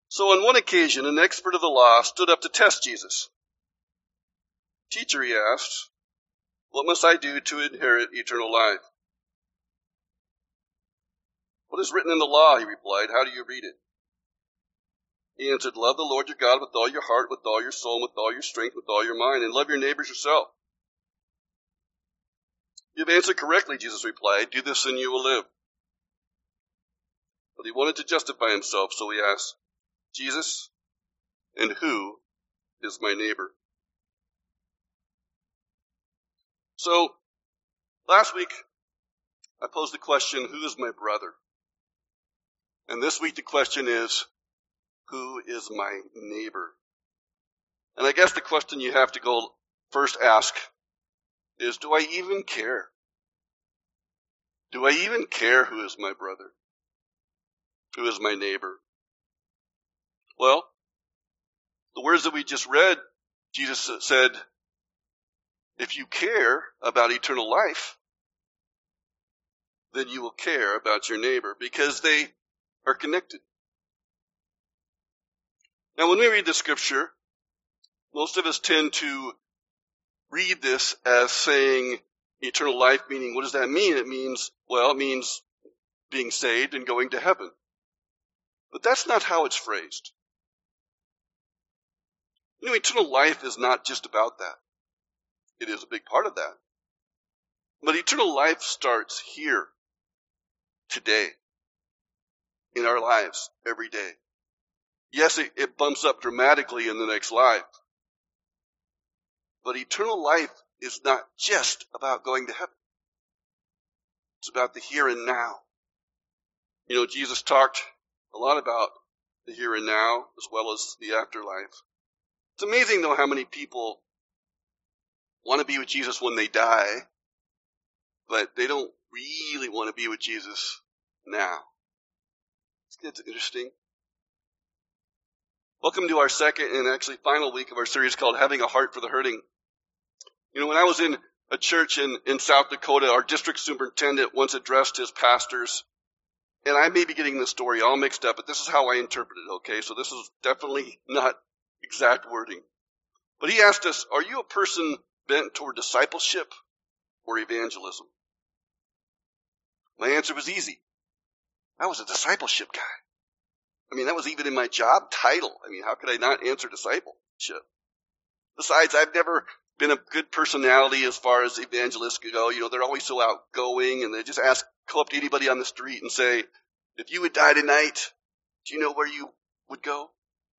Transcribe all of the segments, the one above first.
So on one occasion, an expert of the law stood up to test Jesus. Teacher, he asked, what must I do to inherit eternal life? What is written in the law, he replied. How do you read it? He answered, love the Lord your God with all your heart, with all your soul, with all your strength, with all your mind, and love your neighbors yourself. You've answered correctly, Jesus replied. Do this and you will live. But he wanted to justify himself, so he asked, Jesus, and who is my neighbor? So, last week, I posed the question, who is my brother? And this week the question is, who is my neighbor? And I guess the question you have to go first ask is, do I even care? Do I even care who is my brother? Who is my neighbor? Well, the words that we just read, Jesus said, if you care about eternal life, then you will care about your neighbor because they are connected. Now, when we read the scripture, most of us tend to read this as saying eternal life, meaning what does that mean? It means being saved and going to heaven. But that's not how it's phrased. You know, eternal life is not just about that. It is a big part of that. But eternal life starts here, today, in our lives, every day. Yes, it bumps up dramatically in the next life. But eternal life is not just about going to heaven. It's about the here and now. You know, Jesus talked a lot about the here and now as well as the afterlife. It's amazing, though, how many people want to be with Jesus when they die, but they don't really want to be with Jesus now. It's interesting. Welcome to our second and actually final week of our series called Having a Heart for the Hurting. You know, when I was in a church in South Dakota, our district superintendent once addressed his pastors, and I may be getting the story all mixed up, but this is how I interpret it, okay? So this is definitely not exact wording. But he asked us, are you a person bent toward discipleship or evangelism? My answer was easy. I was a discipleship guy. I mean, that was even in my job title. I mean, how could I not answer discipleship? Besides, I've never been a good personality as far as evangelists go. You know, they're always so outgoing, and they just go up to anybody on the street and say, if you would die tonight, do you know where you would go?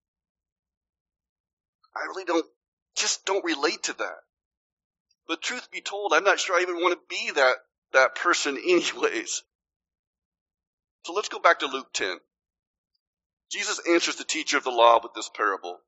I really don't relate to that. But truth be told, I'm not sure I even want to be that person anyways. So let's go back to Luke 10. Jesus answers the teacher of the law with this parable.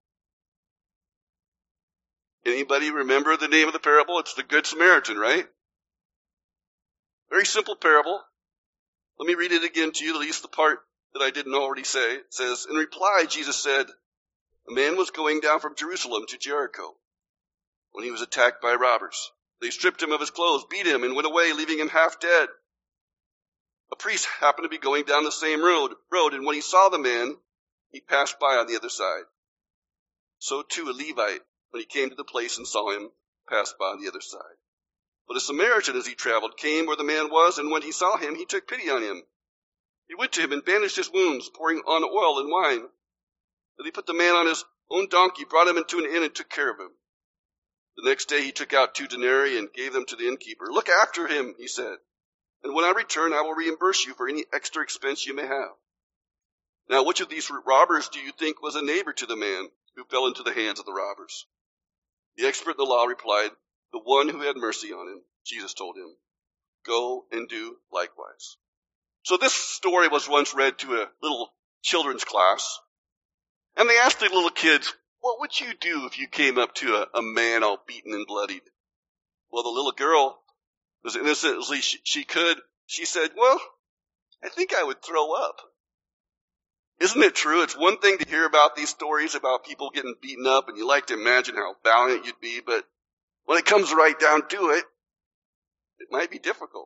Anybody remember the name of the parable? It's the Good Samaritan, right? Very simple parable. Let me read it again to you, at least the part that I didn't already say. It says, in reply, Jesus said, a man was going down from Jerusalem to Jericho when he was attacked by robbers. They stripped him of his clothes, beat him, and went away, leaving him half dead. A priest happened to be going down the same road, and when he saw the man, he passed by on the other side. So too a Levite, when he came to the place and saw him, passed by on the other side. But a Samaritan, as he traveled, came where the man was, and when he saw him, he took pity on him. He went to him and bandaged his wounds, pouring on oil and wine. Then he put the man on his own donkey, brought him into an inn, and took care of him. The next day he took out 2 denarii and gave them to the innkeeper. Look after him, he said, and when I return, I will reimburse you for any extra expense you may have. Now, which of these robbers do you think was a neighbor to the man who fell into the hands of the robbers? The expert in the law replied, the one who had mercy on him. Jesus told him, go and do likewise. So this story was once read to a little children's class, and they asked the little kids, what would you do if you came up to a man all beaten and bloodied? Well, the little girl, as innocently as she could, she said, well, I think I would throw up. Isn't it true? It's one thing to hear about these stories about people getting beaten up, and you like to imagine how valiant you'd be, but when it comes right down to it, it might be difficult.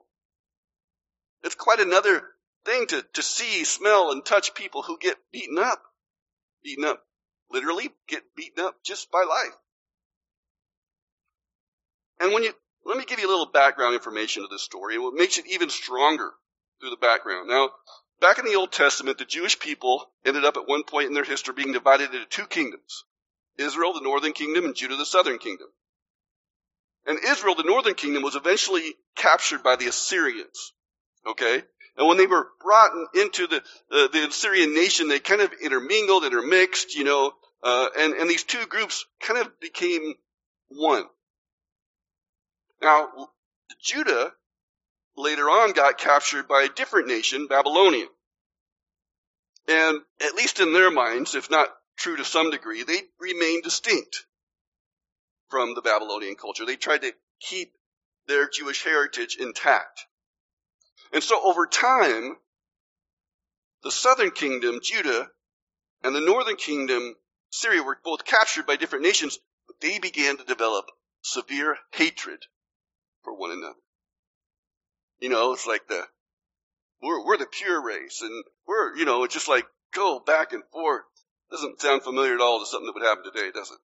It's quite another thing to see, smell, and touch people who get beaten up. beaten up, literally get beaten up just by life. And let me give you a little background information to this story, and what makes it even stronger through the background. Now, back in the Old Testament, the Jewish people ended up at one point in their history being divided into two kingdoms. Israel, the northern kingdom, and Judah, the southern kingdom. And Israel, the northern kingdom, was eventually captured by the Assyrians. Okay? And when they were brought into the Assyrian nation, they kind of intermixed, and these two groups kind of became one. Now, Judah later on got captured by a different nation, Babylonian. And at least in their minds, if not true to some degree, they remained distinct from the Babylonian culture. They tried to keep their Jewish heritage intact. And so over time, the southern kingdom, Judah, and the northern kingdom, Syria, were both captured by different nations, but they began to develop severe hatred for one another. It's like we're the pure race, and it's just like go back and forth. Doesn't sound familiar at all to something that would happen today, does it?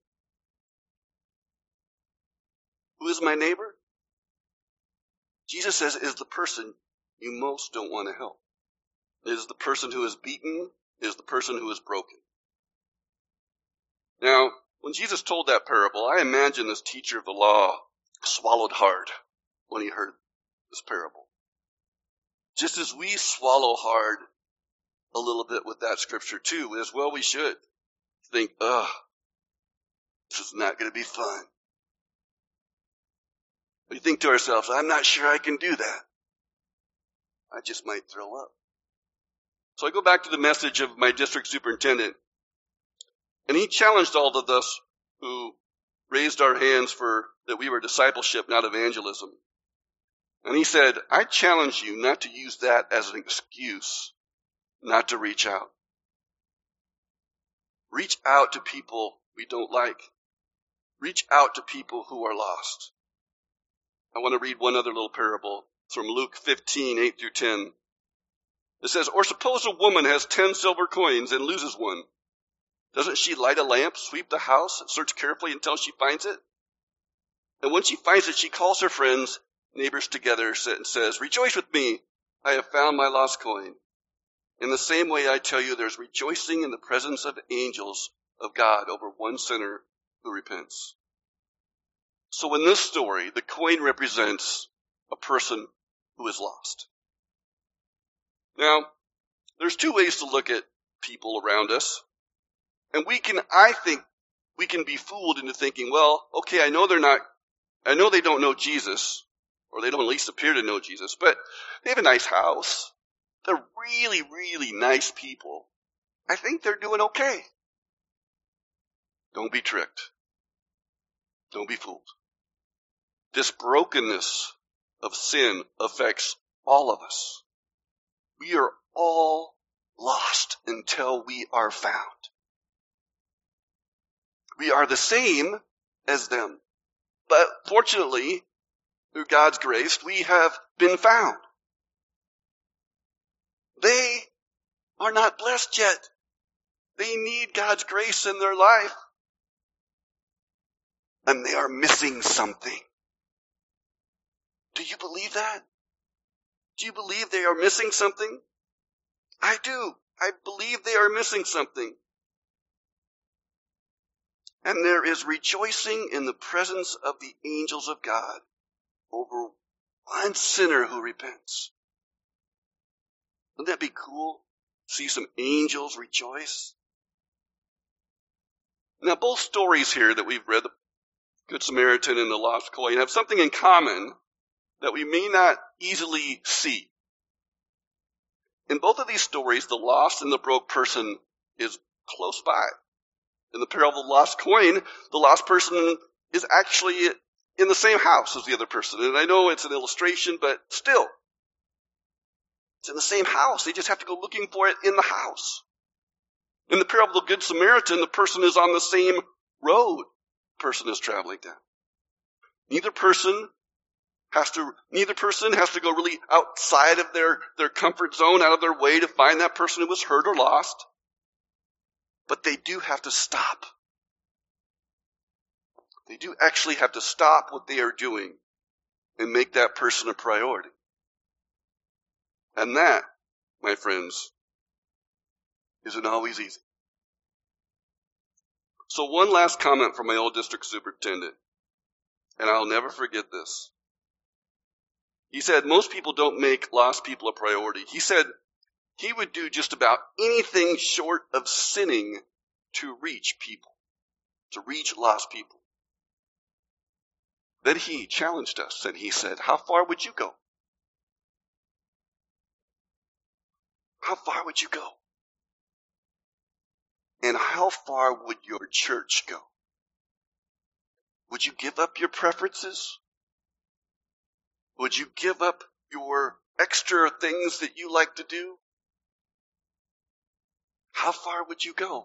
Who is my neighbor? Jesus says is the person you most don't want to help. It is the person who is beaten, it is the person who is broken. Now, when Jesus told that parable, I imagine this teacher of the law swallowed hard when he heard this parable. Just as we swallow hard a little bit with that scripture too, as well we should. Think, this is not going to be fun. We think to ourselves, I'm not sure I can do that. I just might throw up. So I go back to the message of my district superintendent, and he challenged all of us who raised our hands for that we were discipleship, not evangelism. And he said, I challenge you not to use that as an excuse not to reach out. Reach out to people we don't like. Reach out to people who are lost. I want to read one other little parable. It's from Luke 15, 8 through 10. It says, or suppose a woman has 10 silver coins and loses one. Doesn't she light a lamp, sweep the house, and search carefully until she finds it? And when she finds it, she calls her friends, neighbors together, and says, rejoice with me, I have found my lost coin. In the same way, I tell you, there's rejoicing in the presence of angels of God over one sinner who repents. So in this story, the coin represents a person who is lost. Now, there's two ways to look at people around us. And I think we can be fooled into thinking, well, okay, I know they don't know Jesus, or they don't at least appear to know Jesus, but they have a nice house. They're really, really nice people. I think they're doing okay. Don't be tricked. Don't be fooled. This brokenness of sin affects all of us. We are all lost until we are found. We are the same as them. But fortunately, through God's grace, we have been found. They are not blessed yet. They need God's grace in their life. And they are missing something. Do you believe that? Do you believe they are missing something? I do. I believe they are missing something. And there is rejoicing in the presence of the angels of God over one sinner who repents. Wouldn't that be cool? See some angels rejoice? Now, both stories here that we've read, the Good Samaritan and the lost coin, have something in common that we may not easily see. In both of these stories, the lost and the broke person is close by. In the parable of the lost coin, the lost person is actually in the same house as the other person. And I know it's an illustration, but still, it's in the same house. They just have to go looking for it in the house. In the parable of the Good Samaritan, the person is on the same road the person is traveling down. Neither person has to go really outside of their comfort zone, out of their way to find that person who was hurt or lost. But they do have to stop. They do actually have to stop what they are doing and make that person a priority. And that, my friends, isn't always easy. So one last comment from my old district superintendent, and I'll never forget this. He said, most people don't make lost people a priority. He said he would do just about anything short of sinning to reach people, to reach lost people. Then he challenged us and he said, how far would you go? How far would you go? And how far would your church go? Would you give up your preferences? Would you give up your extra things that you like to do? How far would you go?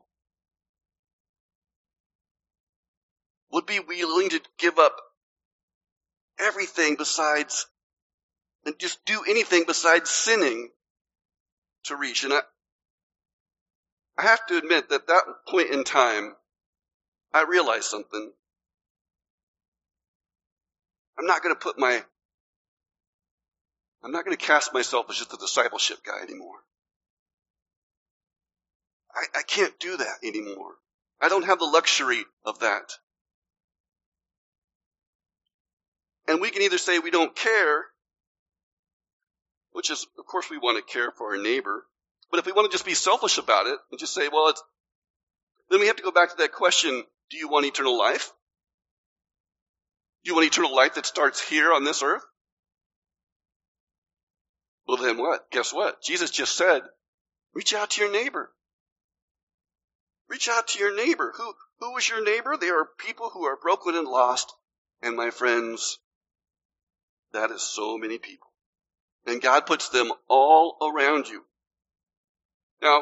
Would be willing to give up everything besides, and just do anything besides sinning to reach? And I have to admit that that point in time, I realized something. I'm not going to cast myself as just a discipleship guy anymore. I can't do that anymore. I don't have the luxury of that. And we can either say we don't care, which is, of course, we want to care for our neighbor. But if we want to just be selfish about it and just say, well, then we have to go back to that question, do you want eternal life? Do you want eternal life that starts here on this earth? Well, then what? Guess what? Jesus just said, reach out to your neighbor. Reach out to your neighbor. Who is your neighbor? They are people who are broken and lost. And my friends, that is so many people. And God puts them all around you. Now,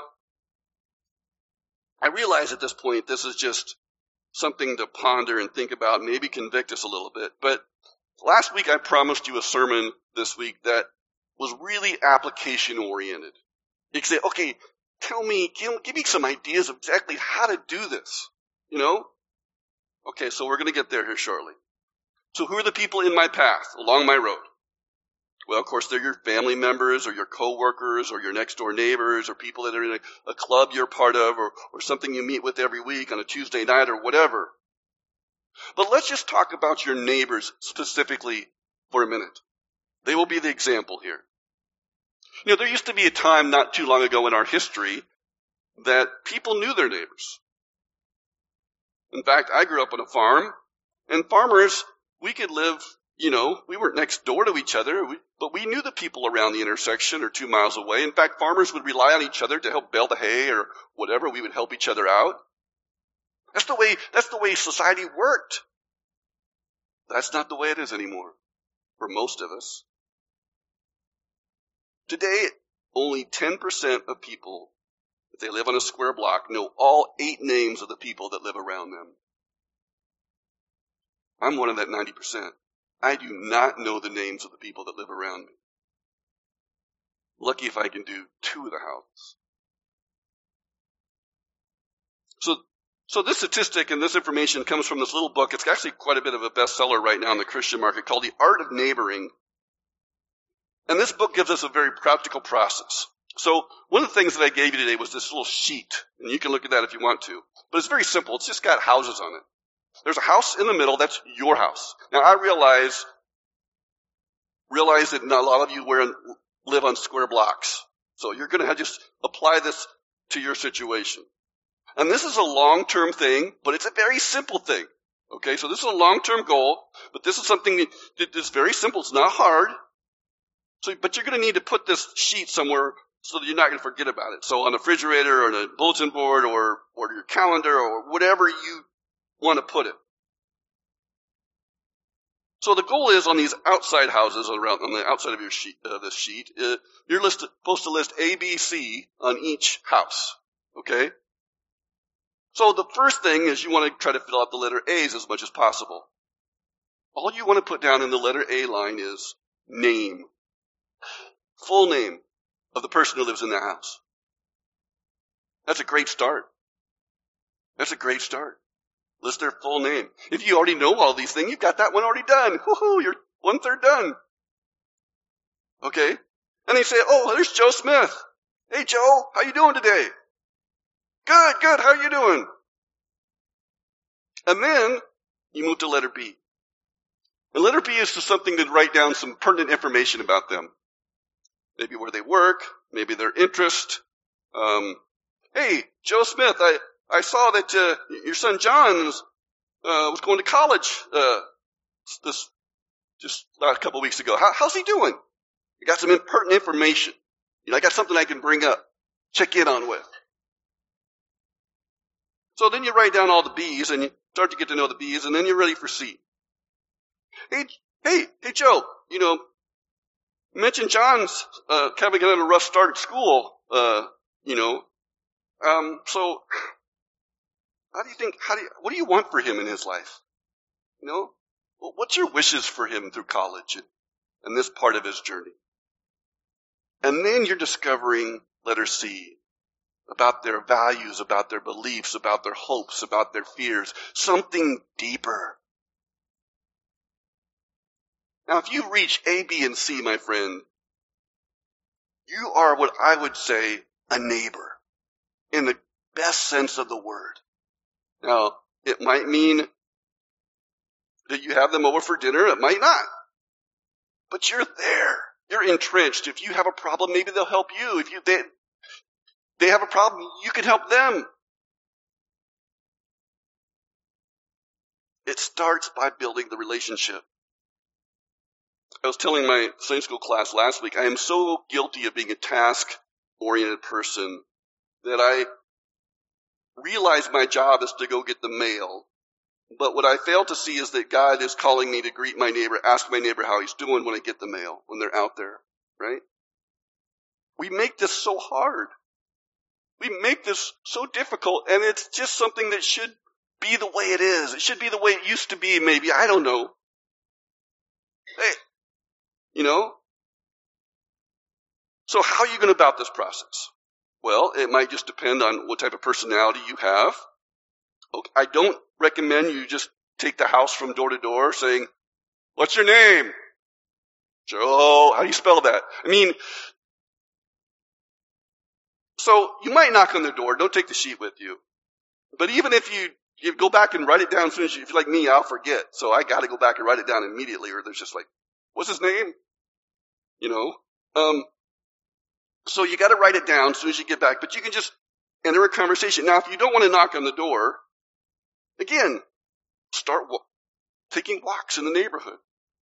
I realize at this point this is just something to ponder and think about, maybe convict us a little bit. But last week I promised you a sermon this week that was really application oriented. You can say, okay, tell me, give me some ideas of exactly how to do this, you know? Okay, so we're going to get there here shortly. So who are the people in my path, along my road? Well, of course, they're your family members or your coworkers or your next door neighbors or people that are in a club you're part of or something you meet with every week on a Tuesday night or whatever. But let's just talk about your neighbors specifically for a minute. They will be the example here. You know, there used to be a time not too long ago in our history that people knew their neighbors. In fact, I grew up on a farm, and farmers, we could live, you know, we weren't next door to each other, but we knew the people around the intersection or 2 miles away. In fact, farmers would rely on each other to help bale the hay or whatever. We would help each other out. That's the way society worked. That's not the way it is anymore for most of us. Today, only 10% of people, if they live on a square block, know all 8 names of the people that live around them. I'm one of that 90%. I do not know the names of the people that live around me. Lucky if I can do 2 of the houses. So this statistic and this information comes from this little book. It's actually quite a bit of a bestseller right now in the Christian market called The Art of Neighboring. And this book gives us a very practical process. So one of the things that I gave you today was this little sheet, and you can look at that if you want to. But it's very simple. It's just got houses on it. There's a house in the middle. That's your house. Now, I realize that not a lot of you live on square blocks. So you're going to just apply this to your situation. And this is a long-term thing, but it's a very simple thing. Okay, so this is a long-term goal, but this is something that is very simple. It's not hard. But you're going to need to put this sheet somewhere so that you're not going to forget about it. So on a refrigerator or on a bulletin board or your calendar or whatever you want to put it. So the goal is on these outside houses around on the outside of your sheet, this sheet, you're supposed to list A, B, C on each house. Okay? So the first thing is you want to try to fill out the letter A's as much as possible. All you want to put down in the letter A line is name. Full name of the person who lives in the house. That's a great start. That's a great start. List their full name. If you already know all these things, you've got that one already done. Woohoo, you're 1/3 done. Okay? And they say, oh, there's Joe Smith. Hey, Joe, how you doing today? Good, good, how you doing? And then you move to letter B. And letter B is just something to write down some pertinent information about them. Maybe where they work, maybe their interest. Hey, Joe Smith, I saw that your son John was going to college just a couple of weeks ago. How's he doing? I got some pertinent information. I got something I can bring up, check in on with. So then you write down all the B's, and you start to get to know the B's, and then you're ready for C. Hey, Joe, you mentioned John's kind of getting a rough start at school, so what do you want for him in his life? Well, what's your wishes for him through college and this part of his journey? And then you're discovering letter C, about their values, about their beliefs, about their hopes, about their fears, something deeper. Now, if you reach A, B, and C, my friend, you are what I would say a neighbor in the best sense of the word. Now, it might mean that you have them over for dinner. It might not. But you're there. You're entrenched. If you have a problem, maybe they'll help you. If they have a problem, you can help them. It starts by building the relationship. I was telling my Sunday school class last week, I am so guilty of being a task-oriented person that I realize my job is to go get the mail. But what I fail to see is that God is calling me to greet my neighbor, ask my neighbor how he's doing when I get the mail, when they're out there, right? We make this so hard. We make this so difficult, and it's just something that should be the way it is. It should be the way it used to be, maybe. I don't know. Hey, So how are you going about this process? Well, it might just depend on what type of personality you have. Okay, I don't recommend you just take the house from door to door saying, what's your name? Joe, how do you spell that? So you might knock on their door. Don't take the sheet with you. But even if you go back and write it down as soon as if you're like me, I'll forget. So I got to go back and write it down immediately, or there's just like, what's his name? So you got to write it down as soon as you get back, but you can just enter a conversation. Now, if you don't want to knock on the door, again, start taking walks in the neighborhood.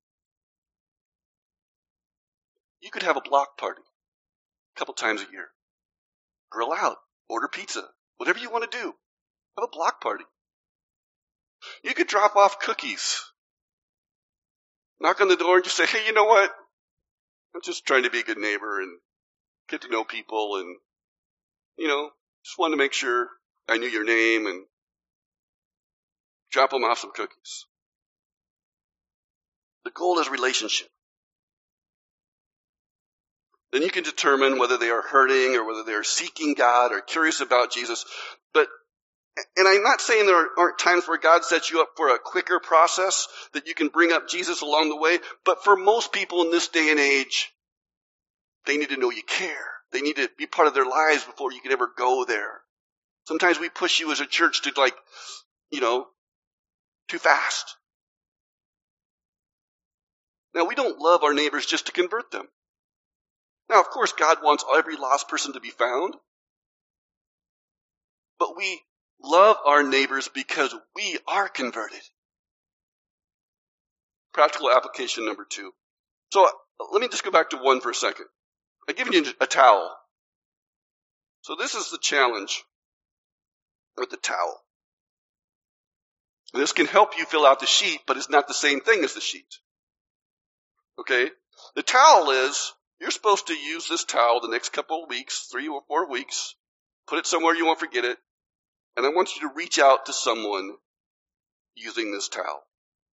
You could have a block party a couple times a year. Grill out, order pizza, whatever you want to do. Have a block party. You could drop off cookies. Knock on the door and just say, hey, you know what? I'm just trying to be a good neighbor and get to know people and, just wanted to make sure I knew your name and drop them off some cookies. The goal is relationship. Then you can determine whether they are hurting or whether they are seeking God or curious about Jesus. And I'm not saying there aren't times where God sets you up for a quicker process that you can bring up Jesus along the way, but for most people in this day and age, they need to know you care. They need to be part of their lives before you can ever go there. Sometimes we push you as a church to too fast. Now, we don't love our neighbors just to convert them. Now, of course, God wants every lost person to be found. But we love our neighbors because we are converted. Practical application number 2. So let me just go back to 1 for a second. I've given you a towel. So this is the challenge with the towel. This can help you fill out the sheet, but it's not the same thing as the sheet. Okay? The towel is, you're supposed to use this towel the next couple of weeks, 3 or 4 weeks, put it somewhere you won't forget it, and I want you to reach out to someone using this towel.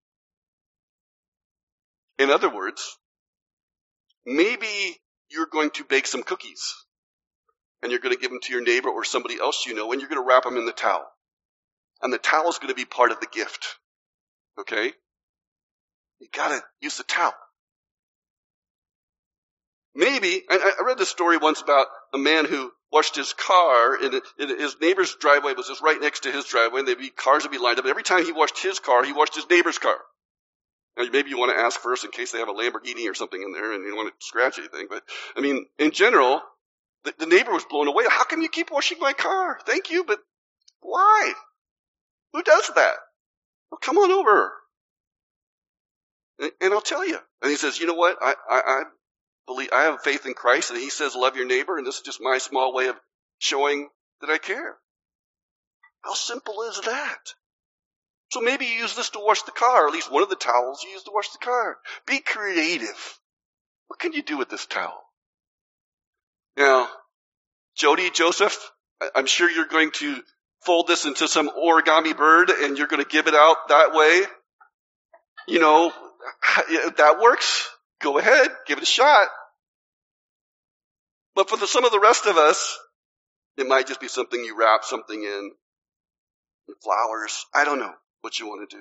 In other words, maybe you're going to bake some cookies, and you're going to give them to your neighbor or somebody else you know, and you're going to wrap them in the towel. And the towel is going to be part of the gift. Okay? You got to use the towel. Maybe, I read this story once about a man who washed his car, and his neighbor's driveway was just right next to his driveway, and cars would be lined up. And every time he washed his car, he washed his neighbor's car. Now, maybe you want to ask first in case they have a Lamborghini or something in there and you don't want to scratch anything. But, I mean, in general, the neighbor was blown away. How come you keep washing my car? Thank you, but why? Who does that? Well, come on over. And I'll tell you. And he says, you know what? I believe, I have faith in Christ, and he says, love your neighbor, and this is just my small way of showing that I care. How simple is that? So maybe you use this to wash the car, or at least one of the towels you use to wash the car. Be creative. What can you do with this towel? Now, Jody, Joseph, I'm sure you're going to fold this into some origami bird, and you're going to give it out that way. You know, if that works, go ahead, give it a shot. But for some of the rest of us, it might just be something you wrap something in flowers. I don't know what you want to do.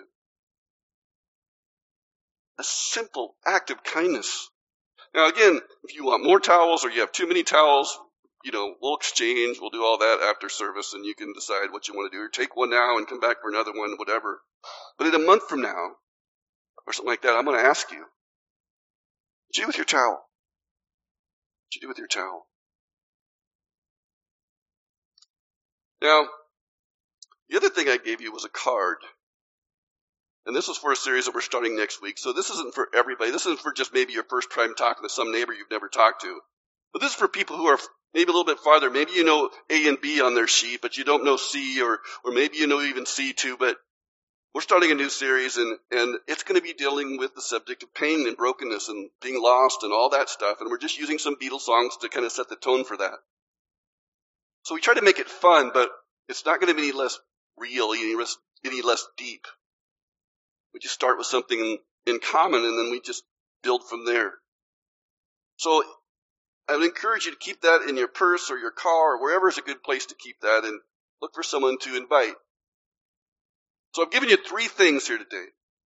A simple act of kindness. Now again, if you want more towels or you have too many towels, you know, we'll exchange, we'll do all that after service, and you can decide what you want to do. Or take one now and come back for another one, whatever. But in a month from now, or something like that, I'm going to ask you, what'd you do with your towel? What'd you do with your towel? Now, the other thing I gave you was a card. And this is for a series that we're starting next week. So this isn't for everybody. This isn't for just maybe your first time talking to some neighbor you've never talked to. But this is for people who are maybe a little bit farther. Maybe you know A and B on their sheet, but you don't know C, or maybe you know even C2. But we're starting a new series, and it's going to be dealing with the subject of pain and brokenness and being lost and all that stuff. And we're just using some Beatles songs to kind of set the tone for that. So we try to make it fun, but it's not going to be any less real, any less deep. We just start with something in common, and then we just build from there. So I would encourage you to keep that in your purse or your car or wherever is a good place to keep that, and look for someone to invite. So I've given you 3 things here today.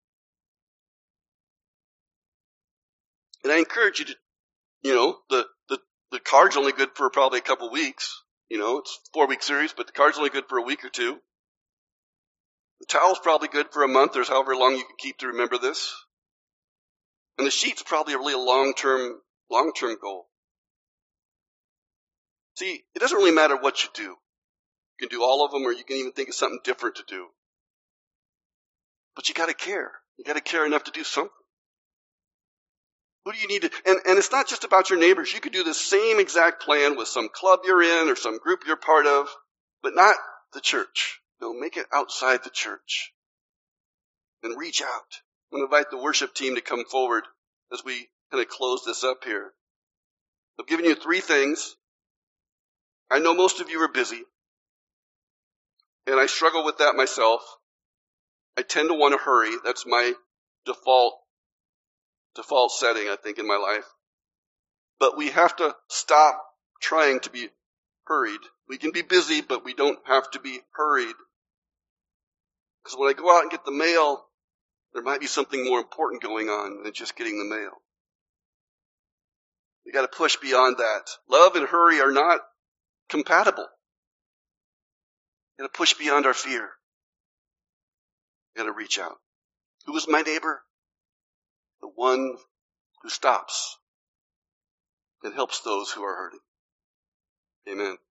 And I encourage you to, you know, the card's only good for probably a couple weeks. You know, it's a 4-week series, but the card's only good for a week or 2. The towel's probably good for a month or however long you can keep to remember this. And the sheet's probably a really long-term goal. See, it doesn't really matter what you do. You can do all of them, or you can even think of something different to do. But you gotta care. You gotta care enough to do something. Who do you need to, and it's not just about your neighbors. You could do the same exact plan with some club you're in or some group you're part of, but not the church. No, make it outside the church. And reach out. I'm going to invite the worship team to come forward as we kind of close this up here. I've given you 3 things. I know most of you are busy, and I struggle with that myself. I tend to want to hurry. That's my default setting, I think, in my life. But we have to stop trying to be hurried. We can be busy, but we don't have to be hurried. Because when I go out and get the mail, there might be something more important going on than just getting the mail. We got to push beyond that. Love and hurry are not compatible. We got to push beyond our fear. We got to reach out. Who is my neighbor? The one who stops and helps those who are hurting. Amen.